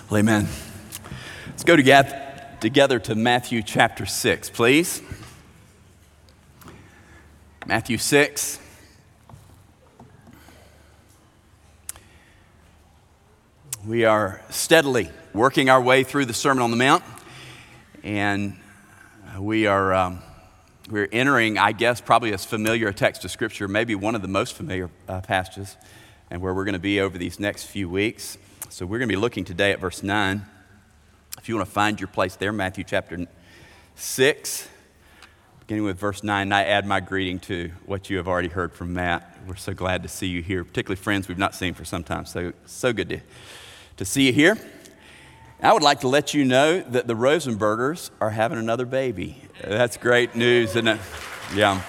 Well, amen. Let's go together to Matthew chapter 6, please. Matthew 6. We are steadily working our way through the Sermon on the Mount, and we're entering, I guess, probably as familiar a text of Scripture, maybe one of the most familiar passages, and where we're going to be over these next few weeks. So we're going to be looking today at verse 9. If you want to find your place there, Matthew chapter 6, beginning with verse 9, I add my greeting to what you have already heard from Matt. We're so glad to see you here, particularly friends we've not seen for some time. So good to see you here. I would like to let you know that the Rosenbergers are having another baby. That's great news, isn't it? Yeah.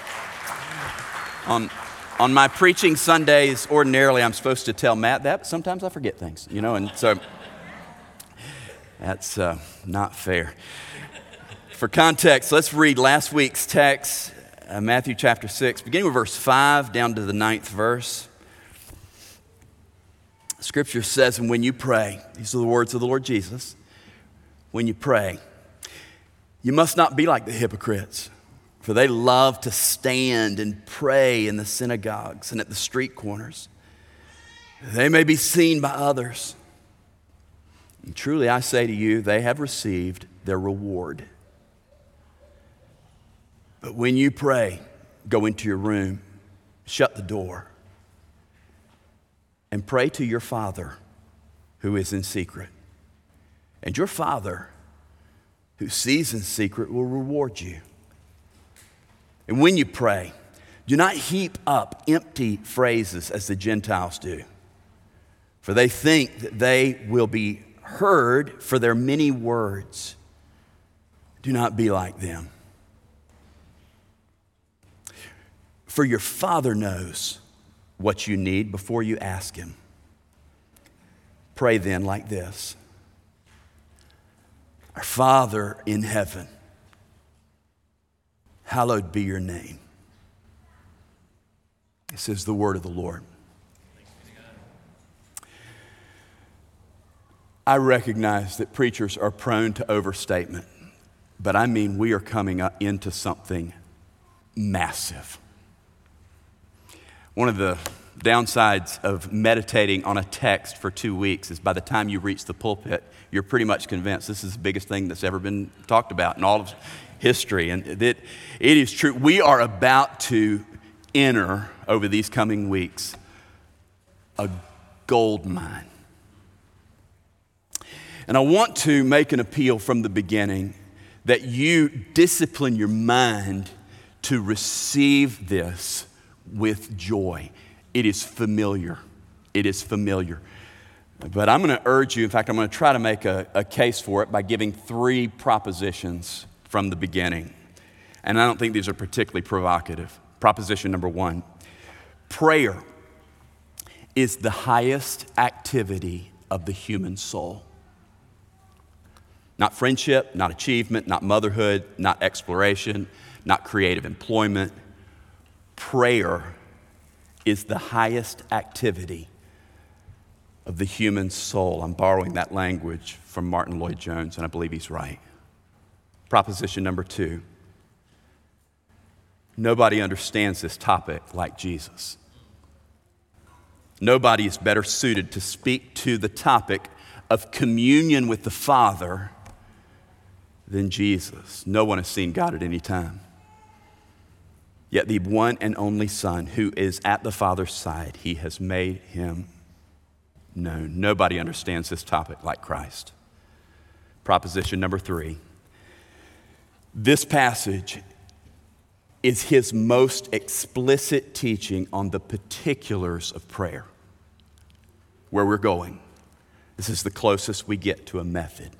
On my preaching Sundays, ordinarily I'm supposed to tell Matt that, but sometimes I forget things, and so that's not fair. For context, let's read last week's text, Matthew chapter 6, beginning with verse 5 down to the 9th verse. Scripture says, and when you pray, these are the words of the Lord Jesus, when you pray, you must not be like the hypocrites, for they love to stand and pray in the synagogues and at the street corners. They may be seen by others. And truly I say to you, they have received their reward. But when you pray, go into your room, shut the door, and pray to your Father who is in secret. And your Father who sees in secret will reward you. And when you pray, do not heap up empty phrases as the Gentiles do, for they think that they will be heard for their many words. Do not be like them. For your Father knows what you need before you ask Him. Pray then like this: Our Father in heaven, hallowed be your name. This is the word of the Lord. I recognize that preachers are prone to overstatement, but I mean we are coming up into something massive. One of the downsides of meditating on a text for 2 weeks is by the time you reach the pulpit, you're pretty much convinced this is the biggest thing that's ever been talked about in all of history. And it is true. We are about to enter, over these coming weeks, a gold mine. And I want to make an appeal from the beginning that you discipline your mind to receive this with joy. It is familiar. It is familiar. But I'm going to urge you, in fact, I'm going to try to make a case for it by giving 3 propositions from the beginning. And I don't think these are particularly provocative. Proposition number 1, prayer is the highest activity of the human soul. Not friendship, not achievement, not motherhood, not exploration, not creative employment. Prayer is the highest activity of the human soul. I'm borrowing that language from Martin Lloyd-Jones, and I believe he's right. Proposition number 2, nobody understands this topic like Jesus. Nobody is better suited to speak to the topic of communion with the Father than Jesus. No one has seen God at any time. Yet the one and only Son who is at the Father's side, He has made Him known. Nobody understands this topic like Christ. Proposition number 3, this passage is His most explicit teaching on the particulars of prayer. Where we're going, this is the closest we get to a method.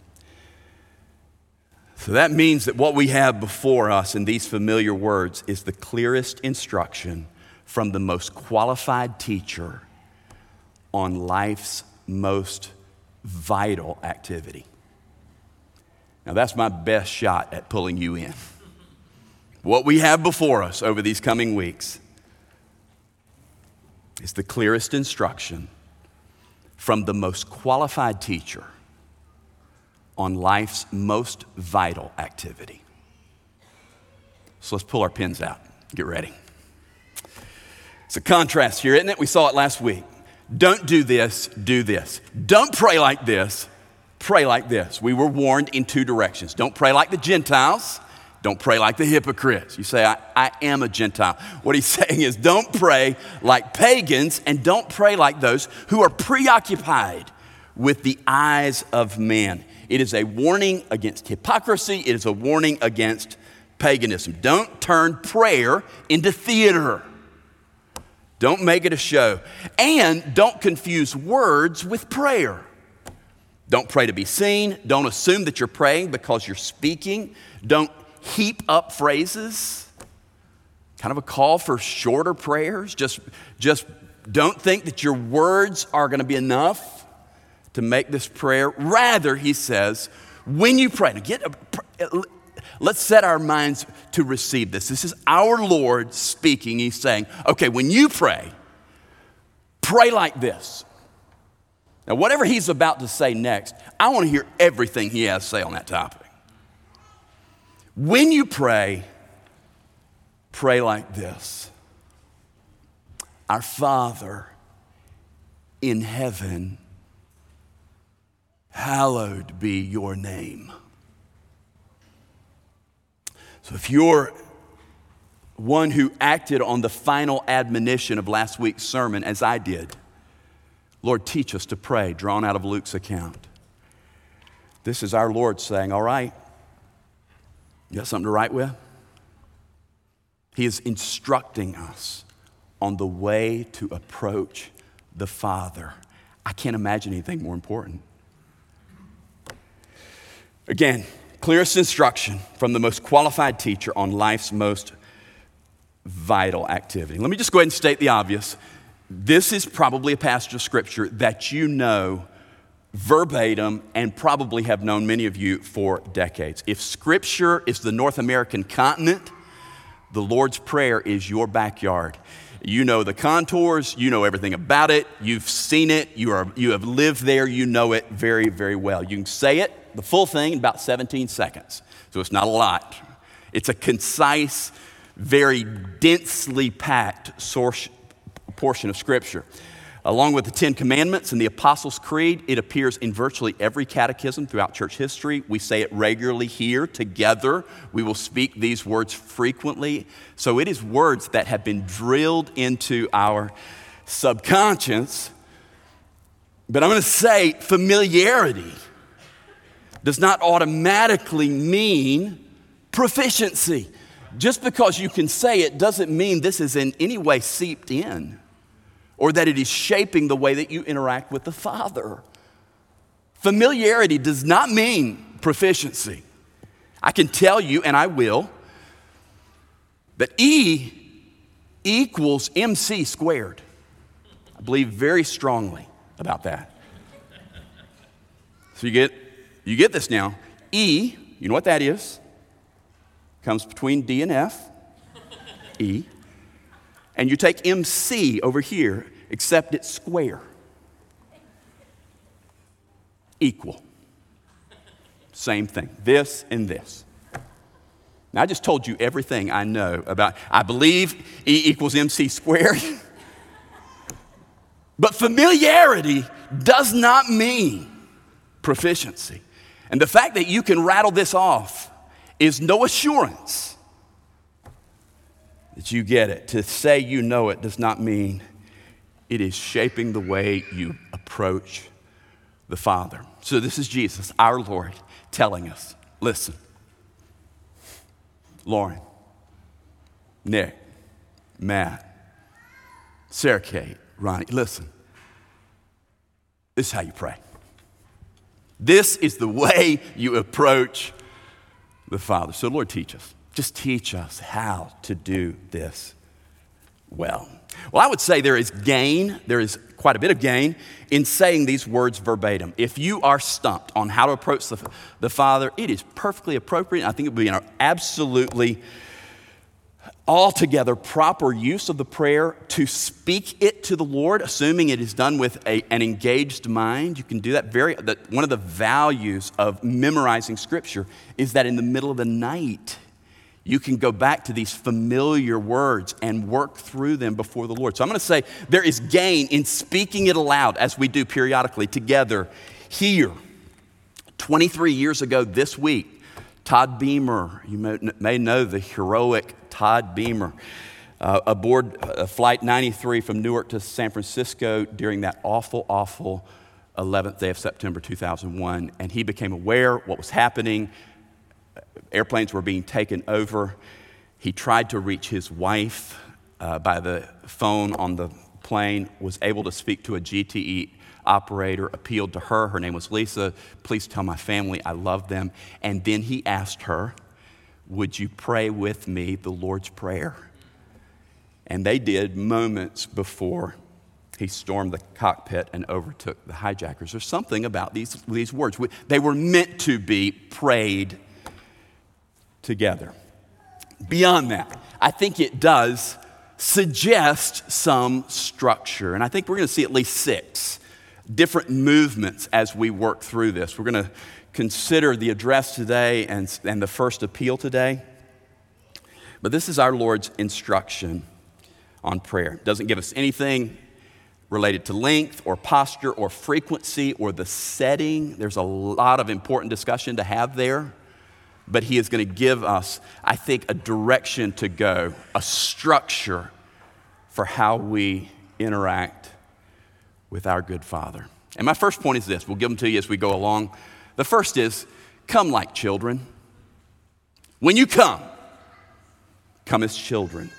So that means that what we have before us in these familiar words is the clearest instruction from the most qualified teacher on life's most vital activity. Now that's my best shot at pulling you in. What we have before us over these coming weeks is the clearest instruction from the most qualified teacher on life's most vital activity. So let's pull our pens out. Get ready. It's a contrast here, isn't it? We saw it last week. Don't do this, do this. Don't pray like this, pray like this. We were warned in two directions. Don't pray like the Gentiles. Don't pray like the hypocrites. You say, I am a Gentile. What he's saying is don't pray like pagans and don't pray like those who are preoccupied with the eyes of man. It is a warning against hypocrisy. It is a warning against paganism. Don't turn prayer into theater. Don't make it a show. And don't confuse words with prayer. Don't pray to be seen. Don't assume that you're praying because you're speaking. Don't heap up phrases. Kind of a call for shorter prayers. Just don't think that your words are going to be enough to make this prayer. Rather, he says, when you pray, now let's set our minds to receive this. This is our Lord speaking. He's saying, okay, when you pray, pray like this. Now, whatever he's about to say next, I want to hear everything he has to say on that topic. When you pray, pray like this. Our Father in heaven, hallowed be your name. So if you're one who acted on the final admonition of last week's sermon, as I did, Lord, teach us to pray, drawn out of Luke's account. This is our Lord saying, all right, you got something to write with? He is instructing us on the way to approach the Father. I can't imagine anything more important. Again, clearest instruction from the most qualified teacher on life's most vital activity. Let me just go ahead and state the obvious. This is probably a passage of Scripture that you know verbatim and probably have known many of you for decades. If Scripture is the North American continent, the Lord's Prayer is your backyard. You know the contours, you know everything about it, you've seen it, you have lived there, you know it very, very well. You can say it, the full thing, in about 17 seconds. So it's not a lot. It's a concise, very densely packed portion of Scripture. Along with the Ten Commandments and the Apostles' Creed, it appears in virtually every catechism throughout church history. We say it regularly here together. We will speak these words frequently. So it is words that have been drilled into our subconscious. But I'm going to say familiarity does not automatically mean proficiency. Just because you can say it doesn't mean this is in any way seeped in, or that it is shaping the way that you interact with the Father. Familiarity does not mean proficiency. I can tell you, and I will, that E equals MC squared. I believe very strongly about that. So you get this now. E, you know what that is? Comes between D and F, E. And you take MC over here, except it's square. Equal. Same thing. This and this. Now, I just told you everything I know about, I believe E equals MC squared. But familiarity does not mean proficiency. And the fact that you can rattle this off is no assurance that you get it. To say you know it does not mean it is shaping the way you approach the Father. So this is Jesus, our Lord, telling us, listen, Lauren, Nick, Matt, Sarah Kate, Ronnie, listen, this is how you pray. This is the way you approach the Father. So Lord, teach us. Just teach us how to do this well. Well, I would say there is quite a bit of gain in saying these words verbatim. If you are stumped on how to approach the Father, it is perfectly appropriate. I think it would be absolutely altogether proper use of the prayer to speak it to the Lord, assuming it is done with an engaged mind. You can do that. One of the values of memorizing Scripture is that in the middle of the night, you can go back to these familiar words and work through them before the Lord. So I'm going to say there is gain in speaking it aloud, as we do periodically together here. 23 years ago this week, Todd Beamer, you may know the heroic Todd Beamer, aboard Flight 93 from Newark to San Francisco during that awful 11th day of September 2001. And he became aware what was happening. Airplanes were being taken over. He tried to reach his wife by the phone on the plane, was able to speak to a GTE operator, appealed to her. Her name was Lisa. Please tell my family I love them. And then he asked her, would you pray with me the Lord's Prayer? And they did moments before he stormed the cockpit and overtook the hijackers. There's something about these words. They were meant to be prayed together. Beyond that, I think it does suggest some structure. And I think we're going to see at least 6 different movements as we work through this. We're going to consider the address today and the first appeal today. But this is our Lord's instruction on prayer. It doesn't give us anything related to length or posture or frequency or the setting. There's a lot of important discussion to have there. But he is going to give us, I think, a direction to go, a structure for how we interact with our good Father. And my first point is this. We'll give them to you as we go along. The first is, come like children. When you come as children.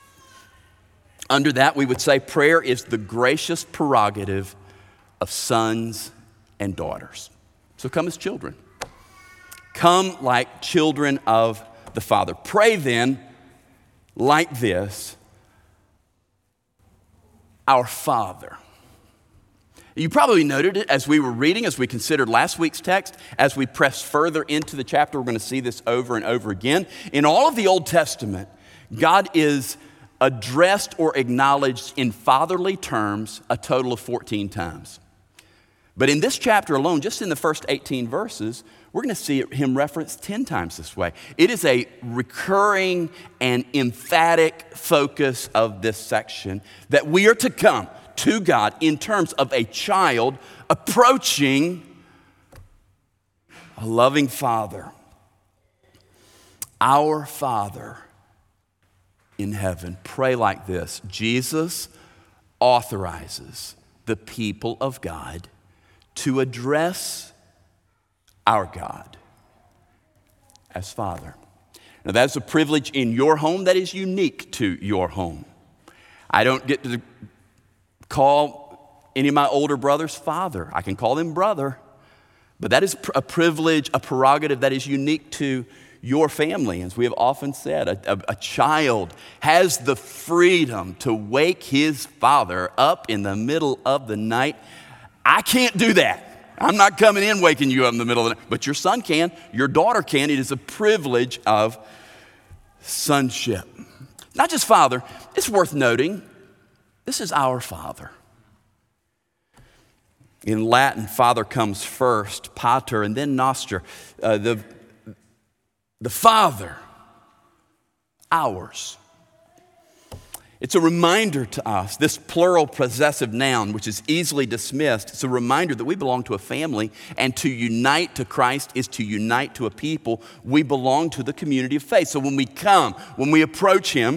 Under that, we would say prayer is the gracious prerogative of sons and daughters. So come as children. Come like children of the Father. Pray then like this, our Father. You probably noted it as we were reading, as we considered last week's text, as we press further into the chapter. We're going to see this over and over again. In all of the Old Testament, God is addressed or acknowledged in fatherly terms a total of 14 times. But in this chapter alone, just in the first 18 verses, we're going to see him referenced 10 times this way. It is a recurring and emphatic focus of this section that we are to come to God in terms of a child approaching a loving Father. Our Father in heaven. Pray like this. Jesus authorizes the people of God to address our God as Father. Now that's a privilege in your home that is unique to your home. I don't get to call any of my older brothers father. I can call them brother, but that is a privilege, a prerogative that is unique to your family. As we have often said, a child has the freedom to wake his father up in the middle of the night. I can't do that. I'm not coming in waking you up in the middle of the night, but your son can, your daughter can. It is a privilege of sonship. Not just Father, it's worth noting, this is our Father. In Latin, Father comes first, pater, and then noster. The Father, ours. It's a reminder to us, this plural possessive noun, which is easily dismissed, it's a reminder that we belong to a family, and to unite to Christ is to unite to a people. We belong to the community of faith. So when we come, when we approach him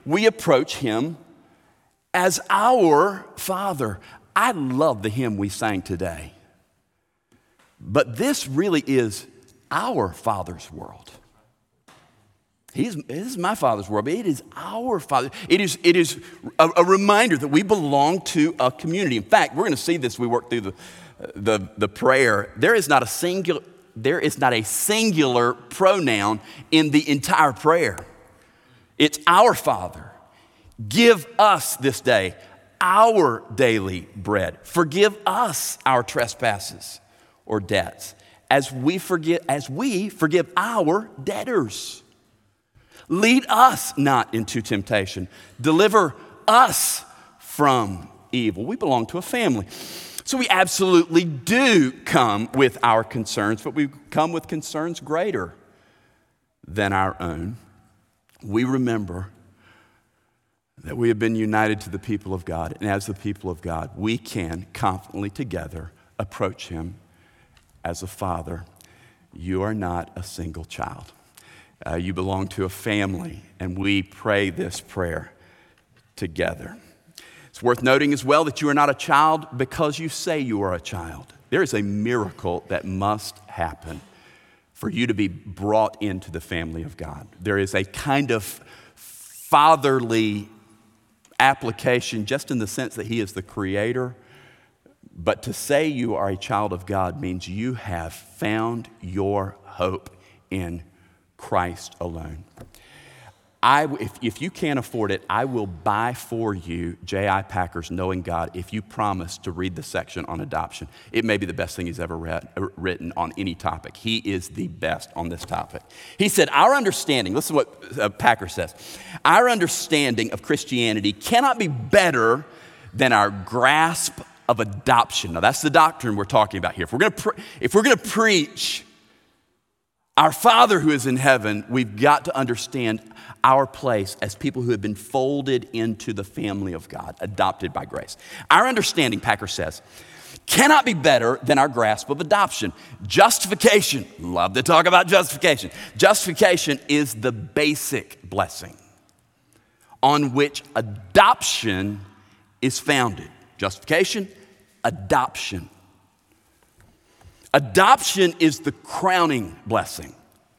as our Father. I love the hymn we sang today. But this really is our Father's world. This is my Father's world, but it is our Father. It is a reminder that we belong to a community. In fact, we're going to see this. We work through the prayer. There is not a singular pronoun in the entire prayer. It's our Father. Give us this day our daily bread. Forgive us our trespasses or debts, as we forgive our debtors. Lead us not into temptation. Deliver us from evil. We belong to a family. So we absolutely do come with our concerns, but we come with concerns greater than our own. We remember that we have been united to the people of God, and as the people of God, we can confidently together approach him as a father. You are not a single child. You belong to a family, and we pray this prayer together. It's worth noting as well that you are not a child because you say you are a child. There is a miracle that must happen for you to be brought into the family of God. There is a kind of fatherly application just in the sense that he is the creator. But to say you are a child of God means you have found your hope in Christ alone. If you can't afford it, I will buy for you J.I. Packer's Knowing God if you promise to read the section on adoption. It may be the best thing he's ever written on any topic. He is the best on this topic. He said, our understanding, listen to what Packer says, our understanding of Christianity cannot be better than our grasp of adoption. Now that's the doctrine we're talking about here. If we're going to preach our Father who is in heaven, we've got to understand our place as people who have been folded into the family of God, adopted by grace. Our understanding, Packer says, cannot be better than our grasp of adoption. Justification, love to talk about justification. Justification is the basic blessing on which adoption is founded. Justification, adoption. Adoption is the crowning blessing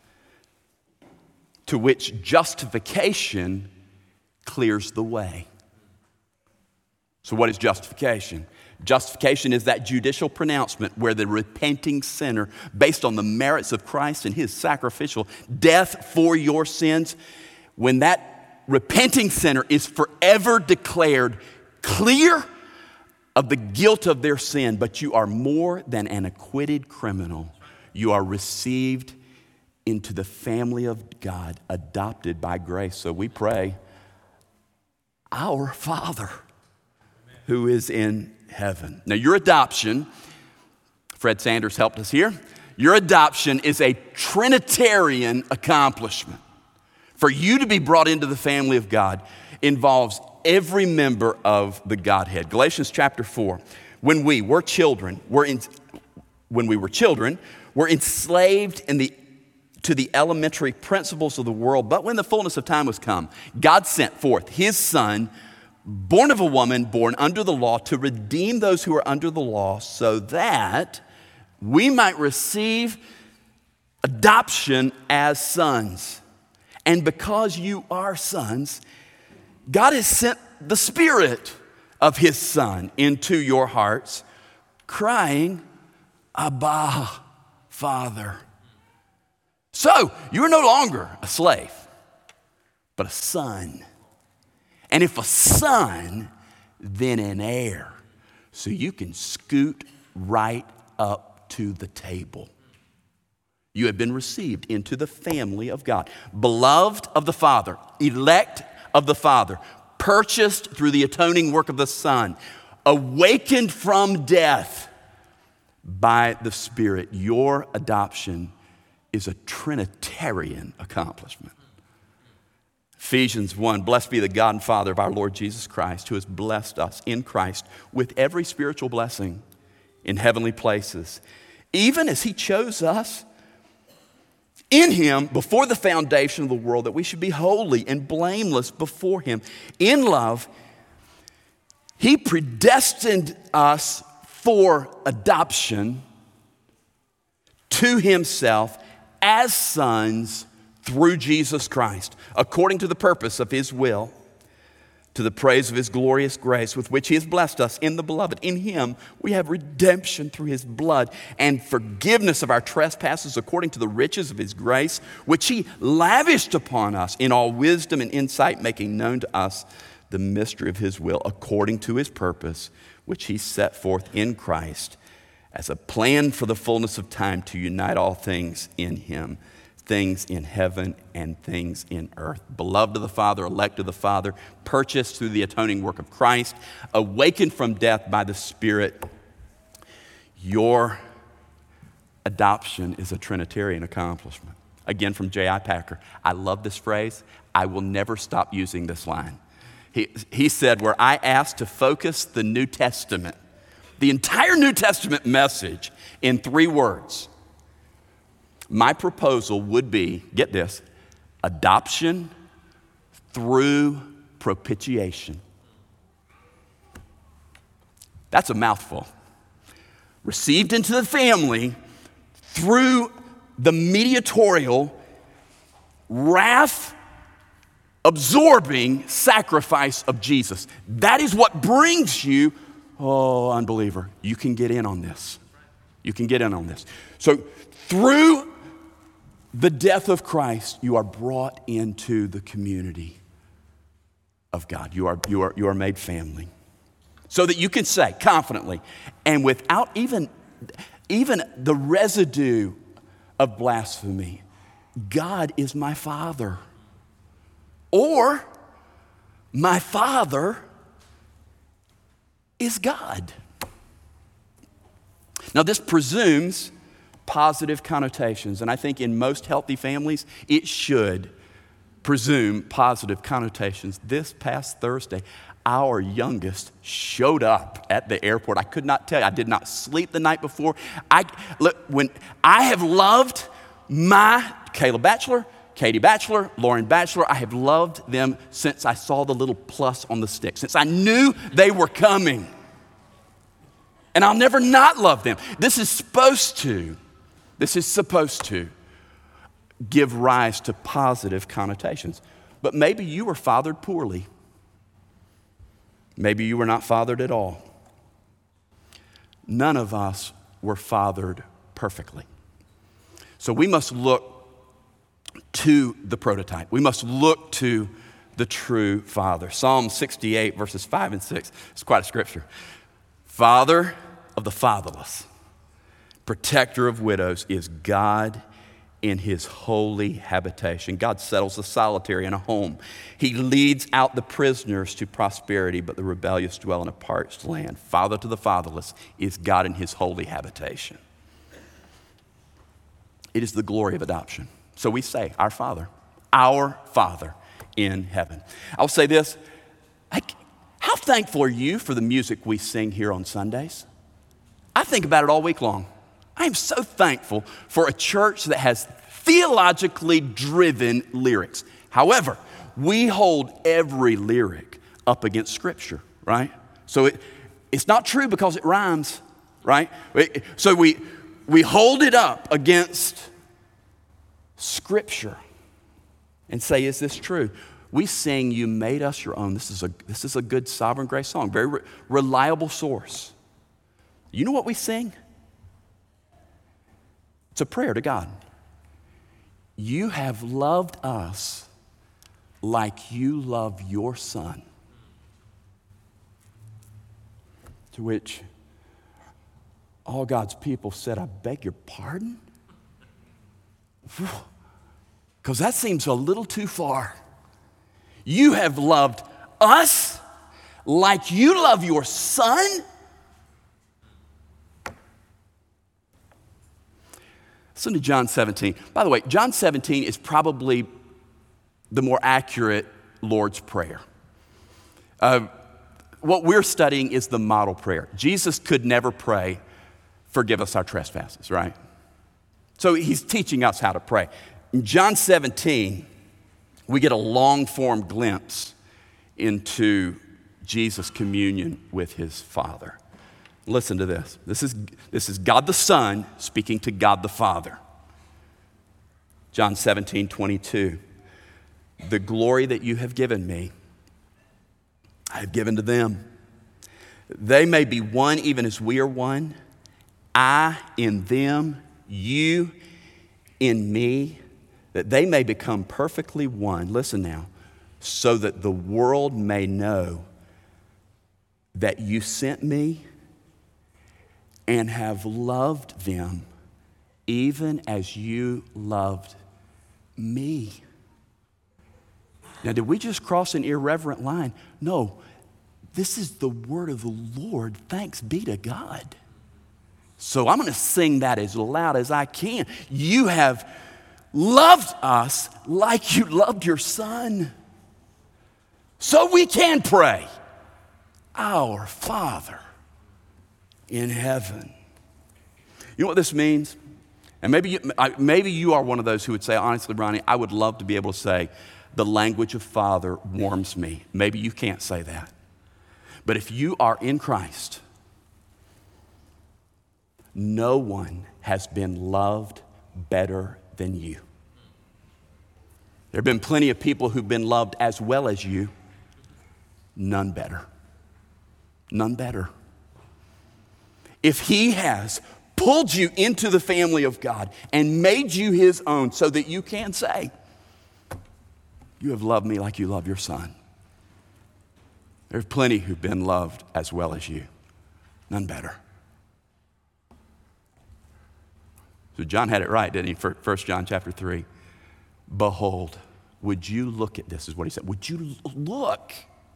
to which justification clears the way. So what is justification? Justification is that judicial pronouncement where the repenting sinner, based on the merits of Christ and his sacrificial death for your sins, when that repenting sinner is forever declared clear of the guilt of their sin, but you are more than an acquitted criminal. You are received into the family of God, adopted by grace. So we pray, our Father who is in heaven. Now your adoption, Fred Sanders helped us here, your adoption is a Trinitarian accomplishment. For you to be brought into the family of God involves every member of the Godhead. Galatians chapter 4, when we were children, we're enslaved to the elementary principles of the world. But when the fullness of time was come, God sent forth his Son, born of a woman, born under the law, to redeem those who are under the law, so that we might receive adoption as sons. And because you are sons, God has sent the Spirit of his Son into your hearts, crying, Abba, Father. So, you're no longer a slave, but a son. And if a son, then an heir. So you can scoot right up to the table. You have been received into the family of God. Beloved of the Father, elect of the Father, purchased through the atoning work of the Son, awakened from death by the Spirit. Your adoption is a Trinitarian accomplishment. Ephesians 1, blessed be the God and Father of our Lord Jesus Christ, who has blessed us in Christ with every spiritual blessing in heavenly places, even as he chose us in him before the foundation of the world, that we should be holy and blameless before him. In love, he predestined us for adoption to himself as sons through Jesus Christ, according to the purpose of his will, to the praise of his glorious grace with which he has blessed us in the beloved. In him we have redemption through his blood and forgiveness of our trespasses according to the riches of his grace, which he lavished upon us in all wisdom and insight, making known to us the mystery of his will according to his purpose, which he set forth in Christ as a plan for the fullness of time to unite all things in him, things in heaven and things in earth. Beloved of the Father, elect of the Father, purchased through the atoning work of Christ, awakened from death by the Spirit. Your adoption is a Trinitarian accomplishment. Again, from J.I. Packer. I love this phrase. I will never stop using this line. He said, were I asked to focus the New Testament, the entire New Testament message in 3 words, my proposal would be, get this, adoption through propitiation. That's a mouthful. Received into the family through the mediatorial, wrath-absorbing sacrifice of Jesus. That is what brings you, oh, unbeliever, you can get in on this. You can get in on this. So through the death of Christ, you are brought into the community of God. You are made family. So that you can say confidently and without even the residue of blasphemy, God is my Father. Or my Father is God. Now this presumes positive connotations, and I think in most healthy families, it should presume positive connotations. This past Thursday, our youngest showed up at the airport. I could not tell you. I did not sleep the night before. When I have loved my Caleb Batchelor, Katie Batchelor, Lauren Batchelor, I have loved them since I saw the little plus on the stick, since I knew they were coming. And I'll never not love them. This is supposed to give rise to positive connotations. But maybe you were fathered poorly. Maybe you were not fathered at all. None of us were fathered perfectly. So we must look to the prototype. We must look to the true Father. Psalm 68, verses 5 and 6. It's quite a scripture. Father of the fatherless, protector of widows is God in his holy habitation. God settles the solitary in a home. He leads out the prisoners to prosperity, but the rebellious dwell in a parched land. Father to the fatherless is God in his holy habitation. It is the glory of adoption. So we say, our Father in heaven. I'll say this, how thankful are you for the music we sing here on Sundays? I think about it all week long. I am so thankful for a church that has theologically driven lyrics. However, we hold every lyric up against Scripture, right? So it's not true because it rhymes, right? So we hold it up against Scripture and say, is this true? We sing, you made us your own. This is a good sovereign grace song, very reliable source. You know what we sing? It's a prayer to God. You have loved us like you love your Son. To which all God's people said, I beg your pardon? Because that seems a little too far. You have loved us like you love your Son? Listen to John 17. By the way, John 17 is probably the more accurate Lord's Prayer. What we're studying is the model prayer. Jesus could never pray, forgive us our trespasses, right? So he's teaching us how to pray. In John 17, we get a long-form glimpse into Jesus' communion with his Father. Listen to this. This is God the Son speaking to God the Father. John 17:22. The glory that you have given me, I have given to them. They may be one even as we are one. I in them, you in me, that they may become perfectly one. Listen now. So that the world may know that you sent me and have loved them even as you loved me. Now, did we just cross an irreverent line? No, this is the word of the Lord. Thanks be to God. So I'm going to sing that as loud as I can. You have loved us like you loved your son. So we can pray, Our Father in heaven. You know what this means? And maybe you are one of those who would say, honestly, Ronnie, I would love to be able to say, the language of Father warms me. Maybe you can't say that. But if you are in Christ, no one has been loved better than you. There have been plenty of people who've been loved as well as you. None better. None better. If he has pulled you into the family of God and made you his own so that you can say, you have loved me like you love your son. There's plenty who've been loved as well as you. None better. So John had it right, didn't he? 1 John chapter 3. Behold, would you look at this, is what he said. Would you look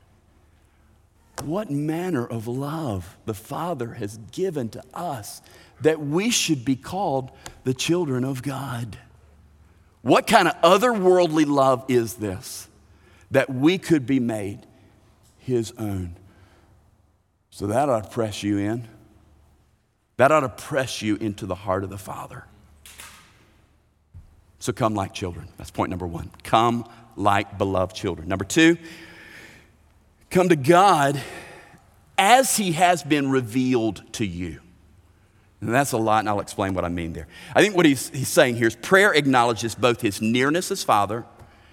what manner of love the Father has given to us that we should be called the children of God. What kind of otherworldly love is this that we could be made his own? So that ought to press you in. That ought to press you into the heart of the Father. So come like children. That's point number one. Come like beloved children. Number two, come to God as he has been revealed to you. And that's a lot, and I'll explain what I mean there. I think what he's saying here is prayer acknowledges both his nearness as Father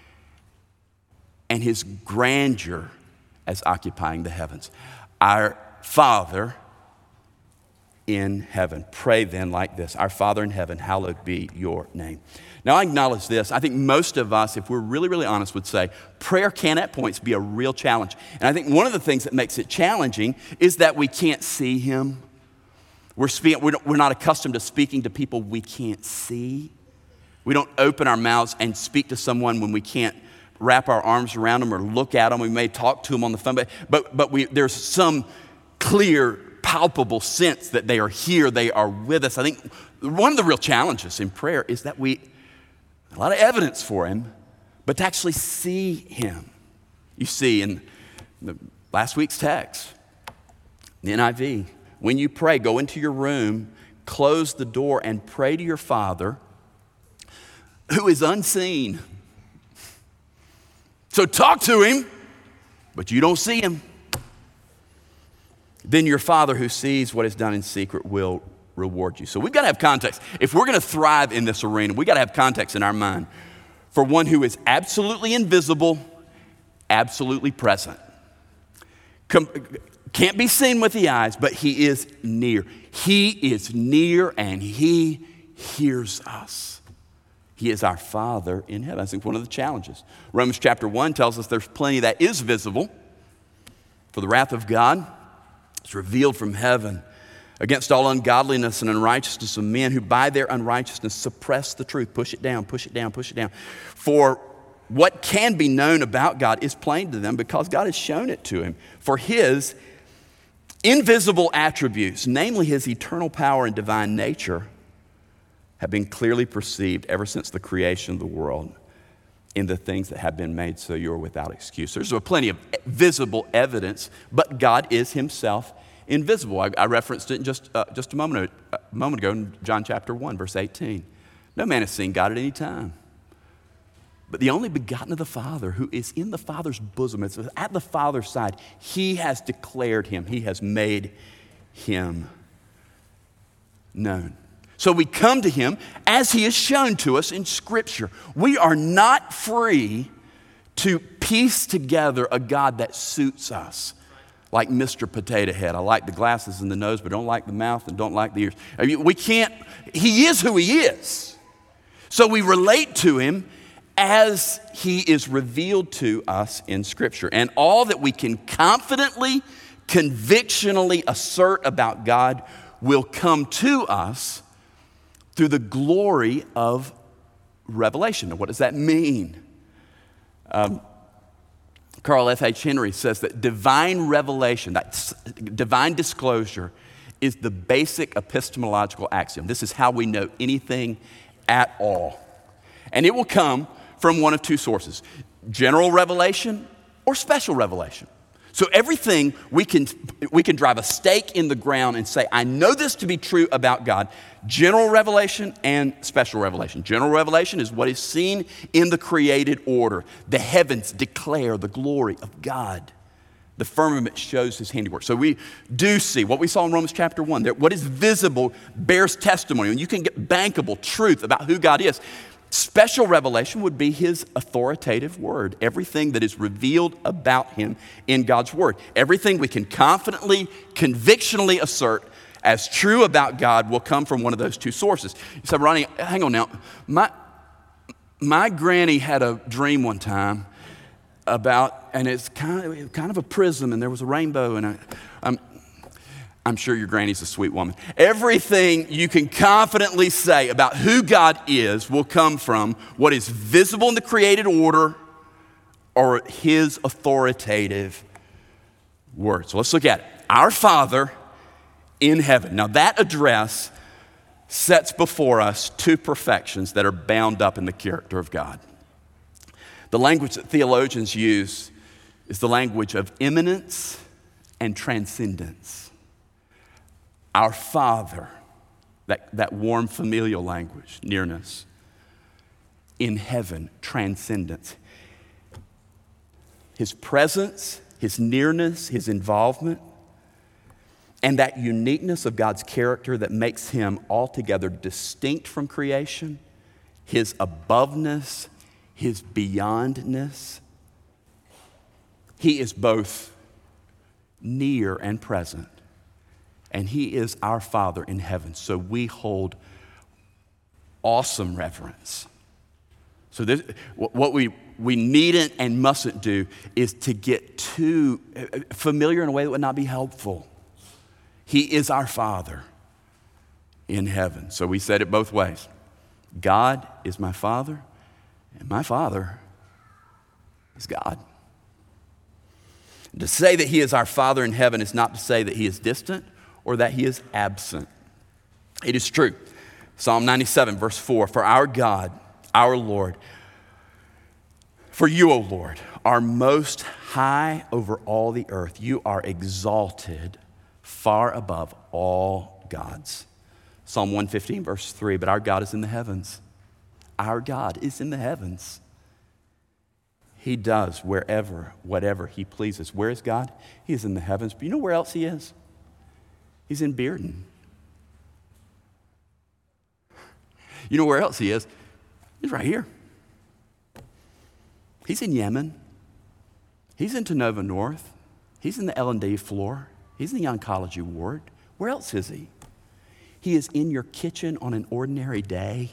and his grandeur as occupying the heavens. Our Father in heaven. Pray then like this: Our Father in heaven, hallowed be your name. Now I acknowledge this. I think most of us, if we're really, really honest, would say prayer can at points be a real challenge. And I think one of the things that makes it challenging is that we can't see him. We're not accustomed to speaking to people we can't see. We don't open our mouths and speak to someone when we can't wrap our arms around them or look at them. We may talk to them on the phone, but there's some clear, palpable sense that they are here, they are with us. I think one of the real challenges in prayer is that a lot of evidence for him, but to actually see him. You see in last week's text, the NIV, when you pray, go into your room, close the door, and pray to your Father who is unseen. So talk to him, but you don't see him. Then your Father who sees what is done in secret will reward you. So we've got to have context. If we're going to thrive in this arena, we've got to have context in our mind for one who is absolutely invisible, absolutely present. Can't be seen with the eyes, but he is near. He is near and he hears us. He is our Father in heaven. I think one of the challenges. Romans chapter 1 tells us there's plenty that is visible. For the wrath of God is revealed from heaven against all ungodliness and unrighteousness of men who by their unrighteousness suppress the truth. Push it down, push it down, push it down. For what can be known about God is plain to them because God has shown it to him. For his invisible attributes, namely his eternal power and divine nature, have been clearly perceived ever since the creation of the world in the things that have been made, so you're without excuse. There's plenty of visible evidence, but God is himself invisible. I referenced it just a moment ago in John chapter 1, verse 18. No man has seen God at any time. But the only begotten of the Father, who is in the Father's bosom, it's at the Father's side, he has declared him. He has made him known. So we come to him as he is shown to us in Scripture. We are not free to piece together a God that suits us, like Mr. Potato Head. I like the glasses and the nose, but don't like the mouth and don't like the ears. I mean, we can't, he is who he is. So we relate to him as he is revealed to us in Scripture. And all that we can confidently, convictionally assert about God will come to us through the glory of revelation. Now, what does that mean? Carl F.H. Henry says that divine revelation, that divine disclosure, is the basic epistemological axiom. This is how we know anything at all. And it will come from one of two sources: general revelation or special revelation. So everything we can drive a stake in the ground and say, I know this to be true about God. General revelation and special revelation. General revelation is what is seen in the created order. The heavens declare the glory of God. The firmament shows his handiwork. So we do see what we saw in Romans chapter 1. That what is visible bears testimony. And you can get bankable truth about who God is. Special revelation would be his authoritative word. Everything that is revealed about him in God's word. Everything we can confidently, convictionally assert as true about God will come from one of those two sources. You said, Ronnie, hang on now. My granny had a dream one time about, and it's kind of a prism, and there was a rainbow, and I'm sure your granny's a sweet woman. Everything you can confidently say about who God is will come from what is visible in the created order or his authoritative word. So let's look at it. Our Father in heaven. Now that address sets before us two perfections that are bound up in the character of God. The language that theologians use is the language of immanence and transcendence. Our Father, that warm familial language, nearness. In heaven, transcendence. His presence, his nearness, his involvement, and that uniqueness of God's character that makes him altogether distinct from creation, his aboveness, his beyondness. He is both near and present. And he is our Father in heaven. So we hold awesome reverence. So this, what we needn't and mustn't do is to get too familiar in a way that would not be helpful. He is our Father in heaven. So we said it both ways. God is my Father, and my Father is God. To say that he is our Father in heaven is not to say that he is distant or that he is absent. It is true. Psalm 97, verse 4, for our God, our Lord, for you, O Lord, are most high over all the earth. You are exalted far above all gods. Psalm 115, verse 3, but our God is in the heavens. Our God is in the heavens. He does whatever he pleases. Where is God? He is in the heavens. But you know where else he is? He's in Bearden. You know where else he is? He's right here. He's in Yemen. He's in Ternova North. He's in the L&D floor. He's in the oncology ward. Where else is he? He is in your kitchen on an ordinary day.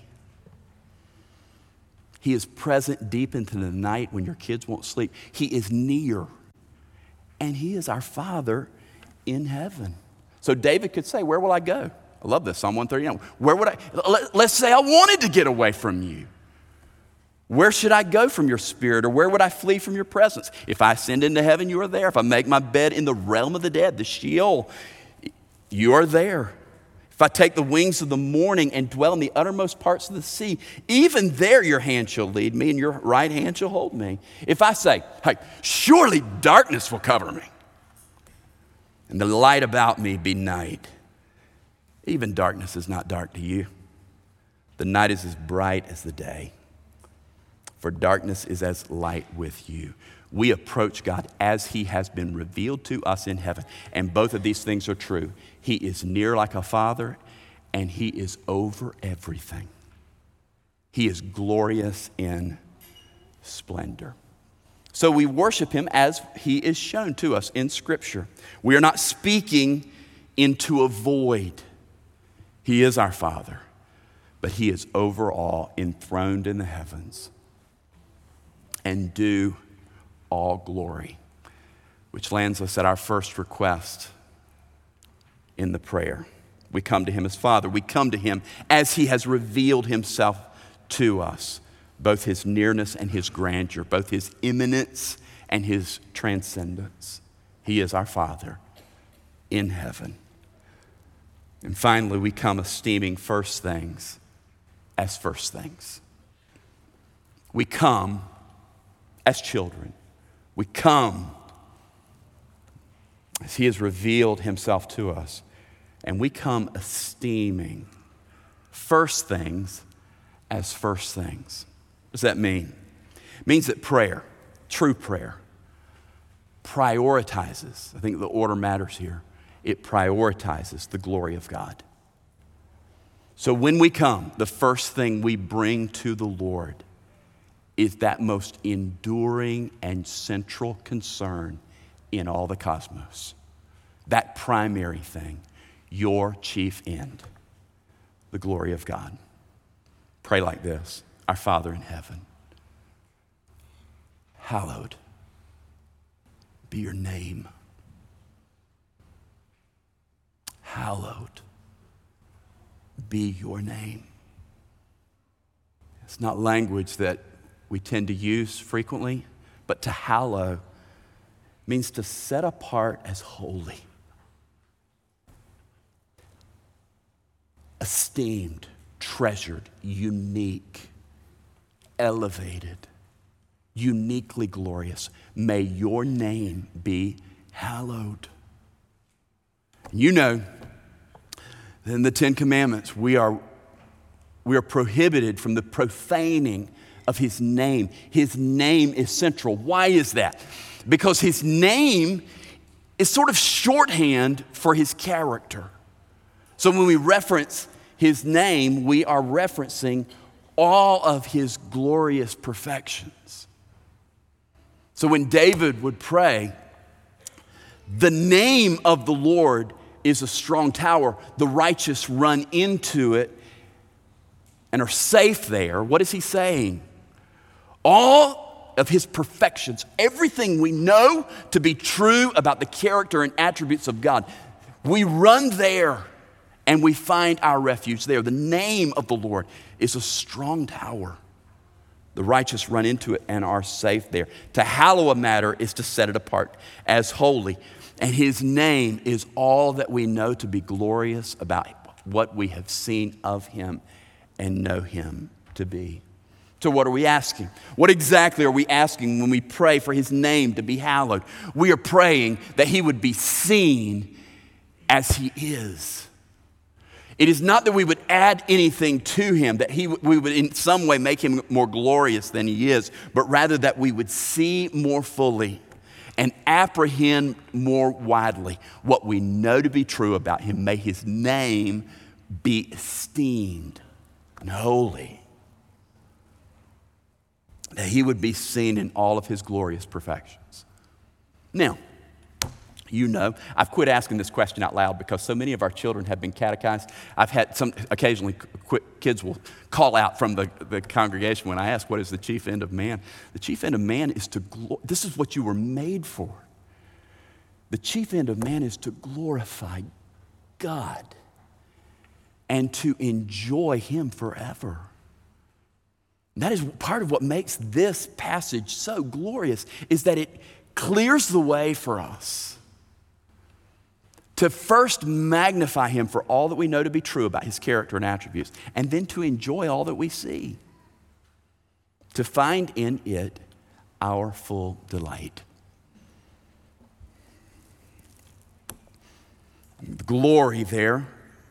He is present deep into the night when your kids won't sleep. He is near. And he is our Father in heaven. So David could say, where will I go? I love this, Psalm 139. Where would let's say I wanted to get away from you. Where should I go from your spirit, or where would I flee from your presence? If I ascend into heaven, you are there. If I make my bed in the realm of the dead, the Sheol, you are there. If I take the wings of the morning and dwell in the uttermost parts of the sea, even there your hand shall lead me and your right hand shall hold me. If I say, hey, surely darkness will cover me and the light about me be night, even darkness is not dark to you. The night is as bright as the day, for darkness is as light with you. We approach God as he has been revealed to us in heaven. And both of these things are true. He is near like a father, and he is over everything. He is glorious in splendor. So we worship him as he is shown to us in Scripture. We are not speaking into a void. He is our Father, but he is over all, enthroned in the heavens, and due all glory, which lands us at our first request in the prayer. We come to him as Father. We come to him as he has revealed himself to us. both his nearness and his grandeur, both his immanence and his transcendence. He is our Father in heaven. And finally, we come esteeming first things as first things. We come as children. We come as he has revealed himself to us. And we come esteeming first things as first things. What does that mean? It means that prayer, true prayer, prioritizes, I think the order matters here, it prioritizes the glory of God. So when we come, the first thing we bring to the Lord is that most enduring and central concern in all the cosmos. That primary thing, your chief end, the glory of God. Pray like this: Our Father in heaven, hallowed be your name. Hallowed be your name. It's not language that we tend to use frequently, but to hallow means to set apart as holy, esteemed, treasured, unique, elevated, uniquely glorious. May your name be hallowed. You know, in the Ten Commandments, we are prohibited from the profaning of his name. His name is central. Why is that? Because his name is sort of shorthand for his character. So when we reference his name, we are referencing all of his glorious perfections. So when David would pray, the name of the Lord is a strong tower. The righteous run into it and are safe there. What is he saying? All of his perfections, everything we know to be true about the character and attributes of God, we run there and we find our refuge there. The name of the Lord is a strong tower. The righteous run into it and are safe there. To hallow a matter is to set it apart as holy. And his name is all that we know to be glorious about what we have seen of him and know him to be. So what are we asking? What exactly are we asking when we pray for his name to be hallowed? We are praying that he would be seen as he is. It is not that we would add anything to him, that we would in some way make him more glorious than he is, but rather that we would see more fully and apprehend more widely what we know to be true about him. May his name be esteemed and holy. That he would be seen in all of his glorious perfections. Now, you know, I've quit asking this question out loud because so many of our children have been catechized. I've had occasionally kids will call out from the congregation when I ask, what is the chief end of man? The chief end of man is this is what you were made for. The chief end of man is to glorify God and to enjoy him forever. That is part of what makes this passage so glorious, is that it clears the way for us to first magnify him for all that we know to be true about his character and attributes, and then to enjoy all that we see, to find in it our full delight. The glory there,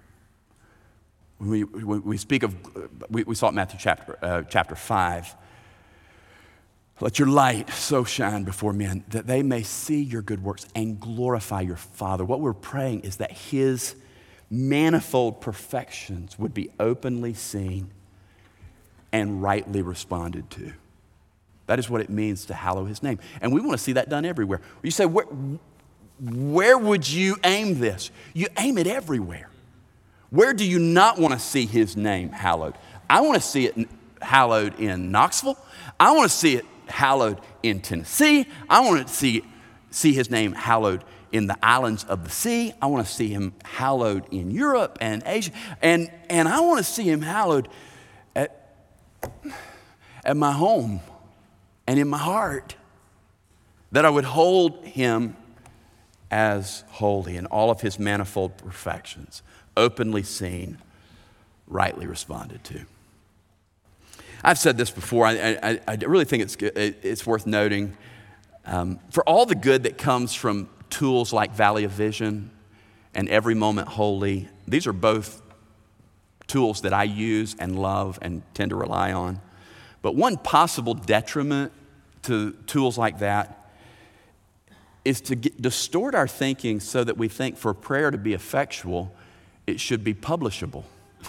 when we speak of, we saw it in Matthew chapter 5. Let your light so shine before men that they may see your good works and glorify your Father. What we're praying is that his manifold perfections would be openly seen and rightly responded to. That is what it means to hallow his name. And we want to see that done everywhere. You say, where would you aim this? You aim it everywhere. Where do you not want to see his name hallowed? I want to see it hallowed in Knoxville. I want to see it hallowed in Tennessee. I want to see his name hallowed in the islands of the sea. I want to see him hallowed in Europe and Asia. And I want to see him hallowed at my home and in my heart, that I would hold him as holy in all of his manifold perfections, openly seen, rightly responded to. I've said this before. I really think it's worth noting. For all the good that comes from tools like Valley of Vision and Every Moment Holy, these are both tools that I use and love and tend to rely on. But one possible detriment to tools like that is to distort our thinking so that we think for prayer to be effectual, it should be publishable.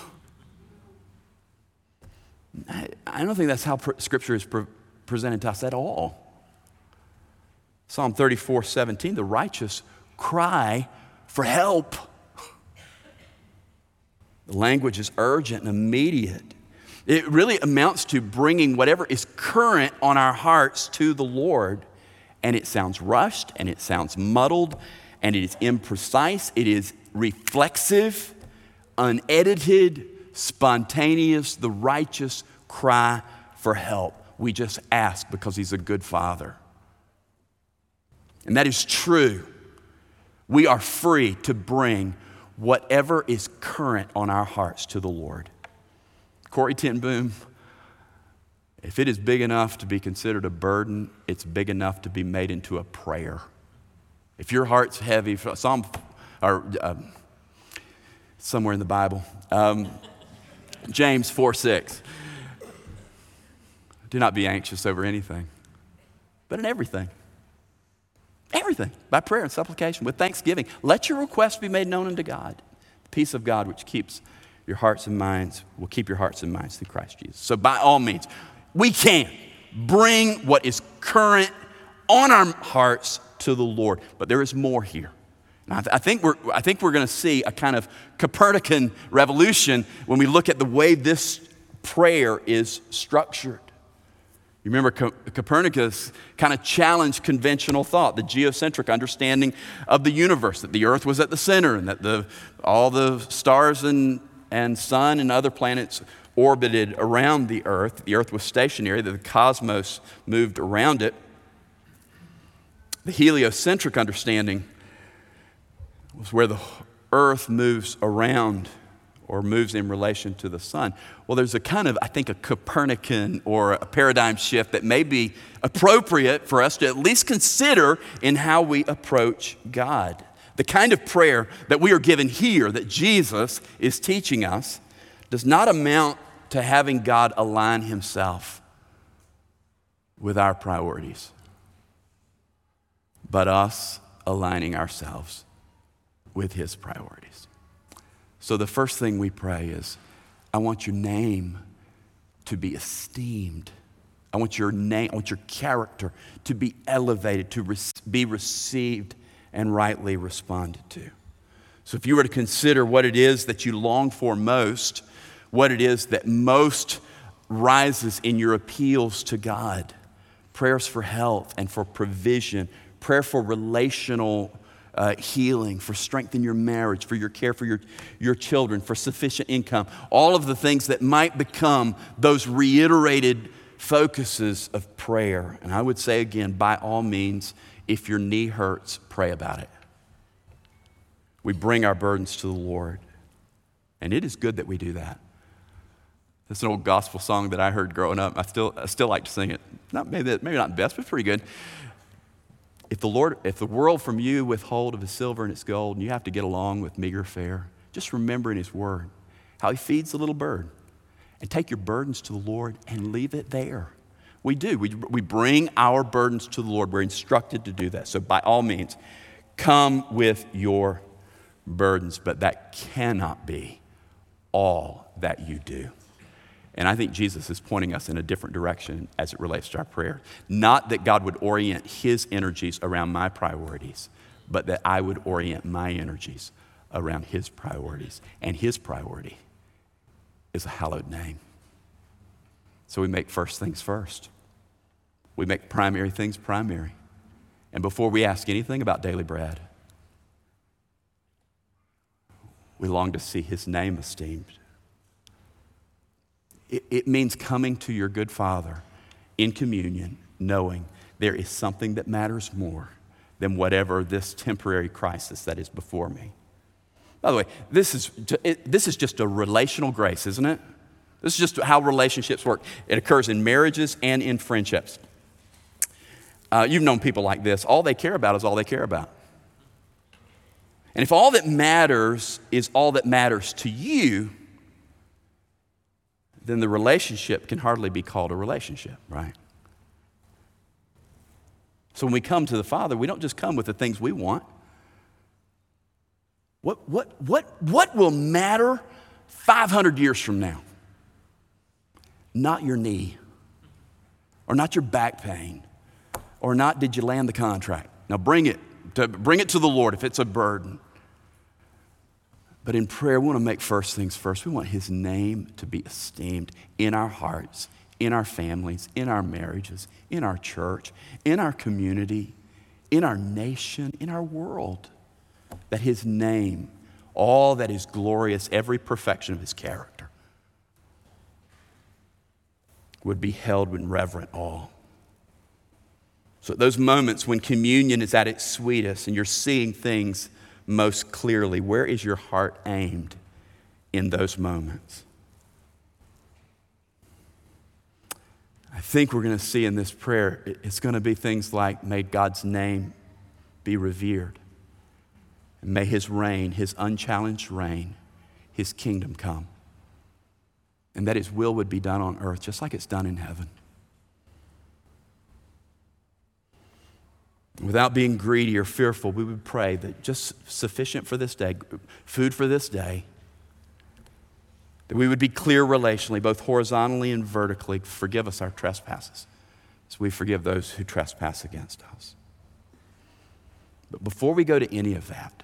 I don't think that's how Scripture is presented to us at all. Psalm 34:17, the righteous cry for help. The language is urgent and immediate. It really amounts to bringing whatever is current on our hearts to the Lord. And it sounds rushed, and it sounds muddled, and it is imprecise. It is reflexive, unedited, spontaneous. The righteous cry for help. We just ask because he's a good father. And that is true. We are free to bring whatever is current on our hearts to the Lord. Corrie ten Boom, if it is big enough to be considered a burden, it's big enough to be made into a prayer. If your heart's heavy, somewhere in the Bible, James 4:6. Do not be anxious over anything, but in everything, by prayer and supplication, with thanksgiving, let your requests be made known unto God. The peace of God, which keeps your hearts and minds, will keep your hearts and minds through Christ Jesus. So by all means, we can bring what is current on our hearts to the Lord. But there is more here. And I think we're going to see a kind of Copernican revolution when we look at the way this prayer is structured. You remember Copernicus kind of challenged conventional thought, the geocentric understanding of the universe, that the earth was at the center and that all the stars and sun and other planets orbited around the earth. The earth was stationary, that the cosmos moved around it. The heliocentric understanding was where the earth moves around or moves in relation to the sun. Well, there's a kind of, I think, a Copernican or a paradigm shift that may be appropriate for us to at least consider in how we approach God. The kind of prayer that we are given here, that Jesus is teaching us, does not amount to having God align himself with our priorities, but us aligning ourselves with his priorities. So the first thing we pray is, I want your name to be esteemed. I want your name, I want your character to be elevated, to be received and rightly responded to. So if you were to consider what it is that you long for most, what it is that most rises in your appeals to God, prayers for health and for provision, prayer for relational healing, for strength in your marriage, for your care for your children, for sufficient income, all of the things that might become those reiterated focuses of prayer. And I would say again, by all means, if your knee hurts, pray about it. We bring our burdens to the Lord, and it is good that we do that. It's an old gospel song that I heard growing up. I still like to sing it. Maybe not the best, but it's pretty good. If the world from you withhold of his silver and its gold, and you have to get along with meager fare, just remember in his word how he feeds the little bird. And take your burdens to the Lord and leave it there. We do. We bring our burdens to the Lord. We're instructed to do that. So by all means, come with your burdens, but that cannot be all that you do. And I think Jesus is pointing us in a different direction as it relates to our prayer. Not that God would orient his energies around my priorities, but that I would orient my energies around his priorities. And his priority is a hallowed name. So we make first things first. We make primary things primary. And before we ask anything about daily bread, we long to see his name esteemed. It means coming to your good Father in communion, knowing there is something that matters more than whatever this temporary crisis that is before me. By the way, this is just a relational grace, isn't it? This is just how relationships work. It occurs in marriages and in friendships. You've known people like this. All they care about is all they care about. And if all that matters is all that matters to you, then the relationship can hardly be called a relationship, right? So when we come to the Father, we don't just come with the things we want. What will matter 500 years from now? Not your knee, or not your back pain, or not did you land the contract. Now bring it to the Lord if it's a burden. But in prayer, we want to make first things first. We want His name to be esteemed in our hearts, in our families, in our marriages, in our church, in our community, in our nation, in our world. That His name, all that is glorious, every perfection of His character, would be held in reverent awe. So at those moments when communion is at its sweetest and you're seeing things most clearly, where is your heart aimed in those moments? I think we're going to see in this prayer, it's going to be things like, may God's name be revered. And may His reign, His unchallenged reign, His kingdom come. And that His will would be done on earth just like it's done in heaven. Without being greedy or fearful, we would pray that just sufficient for this day, food for this day, that we would be clear relationally, both horizontally and vertically. Forgive us our trespasses as we forgive those who trespass against us. But before we go to any of that,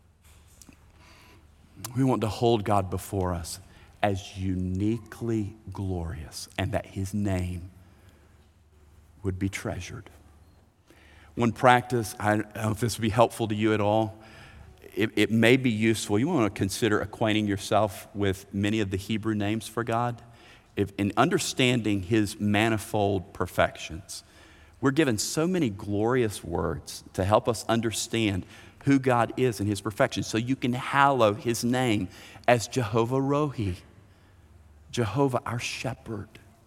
we want to hold God before us as uniquely glorious, and that His name would be treasured. One practice, I don't know if this would be helpful to you at all. It may be useful. You want to consider acquainting yourself with many of the Hebrew names for God. In understanding His manifold perfections, we're given so many glorious words to help us understand who God is and His perfection. So you can hallow His name as Jehovah Rohi, Jehovah our shepherd,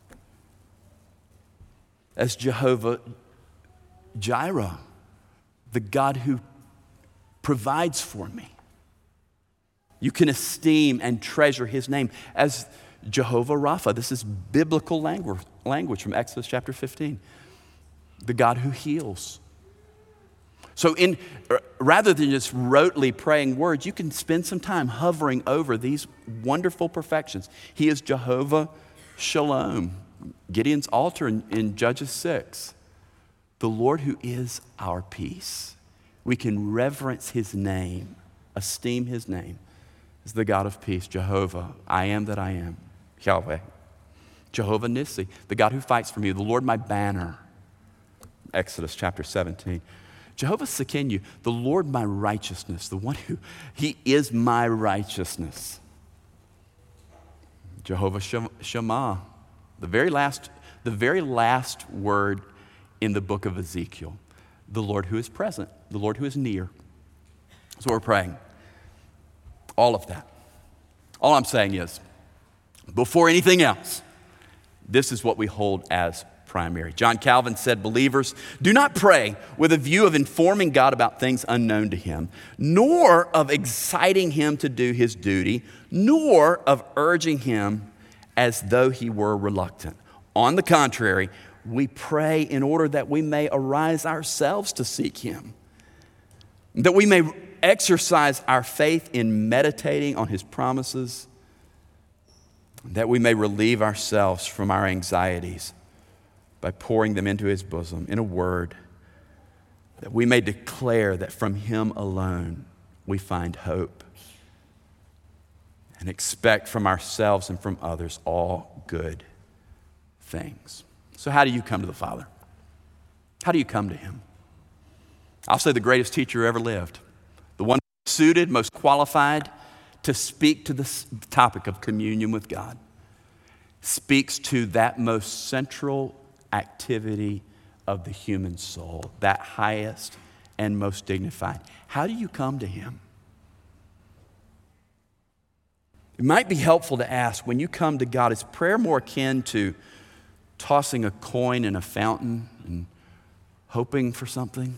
as Jehovah Jireh, the God who provides for me. You can esteem and treasure His name as Jehovah Rapha. This is biblical language from Exodus chapter 15. The God who heals. So rather than just rotely praying words, you can spend some time hovering over these wonderful perfections. He is Jehovah Shalom, Gideon's altar in Judges 6. The Lord who is our peace. We can reverence His name, esteem His name as the God of peace, Jehovah, I am that I am, Yahweh. Jehovah Nissi, the God who fights for me, the Lord my banner, Exodus chapter 17. Jehovah Sekenu, the Lord my righteousness, the one who, He is my righteousness. Jehovah Shammah, the very last word in the book of Ezekiel, the Lord who is present, the Lord who is near. So we're praying. All of that. All I'm saying is, before anything else, this is what we hold as primary. John Calvin said, believers do not pray with a view of informing God about things unknown to Him, nor of exciting Him to do His duty, nor of urging Him as though He were reluctant. On the contrary, we pray in order that we may arise ourselves to seek Him, that we may exercise our faith in meditating on His promises, that we may relieve ourselves from our anxieties by pouring them into His bosom in a word, that we may declare that from Him alone we find hope and expect from ourselves and from others all good things. So how do you come to the Father? How do you come to Him? I'll say the greatest teacher who ever lived, the one suited, most qualified to speak to this topic of communion with God, speaks to that most central activity of the human soul, that highest and most dignified. How do you come to him? It might be helpful to ask, when you come to God, is prayer more akin to tossing a coin in a fountain and hoping for something?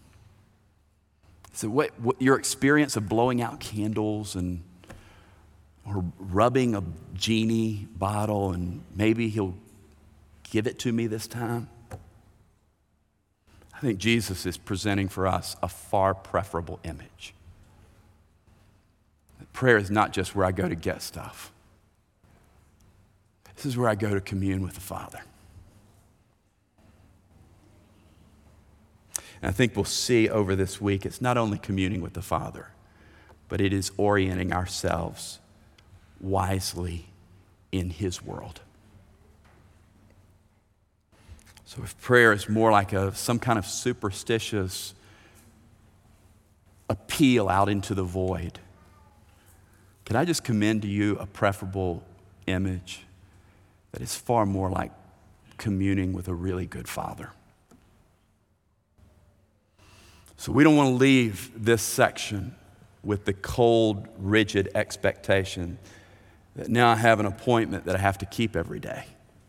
So what your experience of blowing out candles or rubbing a genie bottle and maybe he'll give it to me this time? I think Jesus is presenting for us a far preferable image. Prayer is not just where I go to get stuff. This is where I go to commune with the Father. And I think we'll see over this week, it's not only communing with the Father, but it is orienting ourselves wisely in his world. So if prayer is more like some kind of superstitious appeal out into the void, can I just commend to you a preferable image that is far more like communing with a really good Father? So we don't want to leave this section with the cold, rigid expectation that now I have an appointment that I have to keep every day.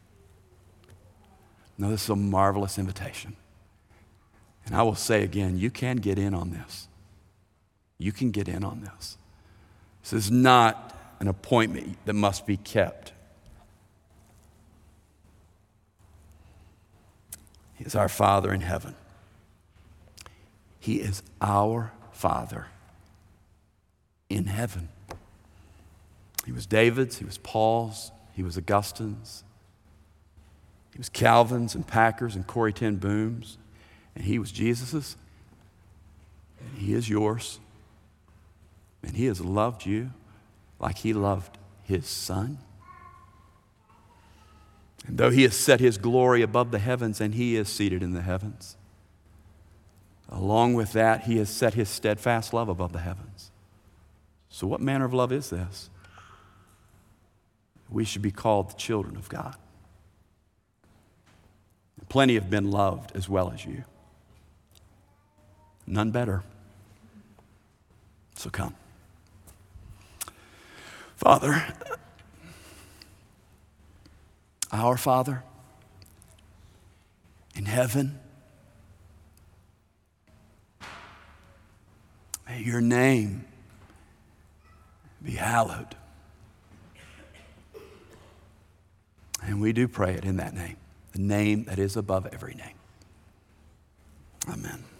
No, this is a marvelous invitation. And I will say again, you can get in on this. You can get in on this. This is not an appointment that must be kept. He is our Father in heaven. He is our Father in heaven. He was David's, he was Paul's, he was Augustine's, he was Calvin's and Packer's and Corrie ten Boom's, and he was Jesus's, and he is yours. And he has loved you like he loved his Son. And though he has set his glory above the heavens, and he is seated in the heavens, along with that, he has set his steadfast love above the heavens. So what manner of love is this? We should be called the children of God. Plenty have been loved as well as you. None better. So come. Father, our Father in heaven, may your name be hallowed. And we do pray it in that name, the name that is above every name. Amen.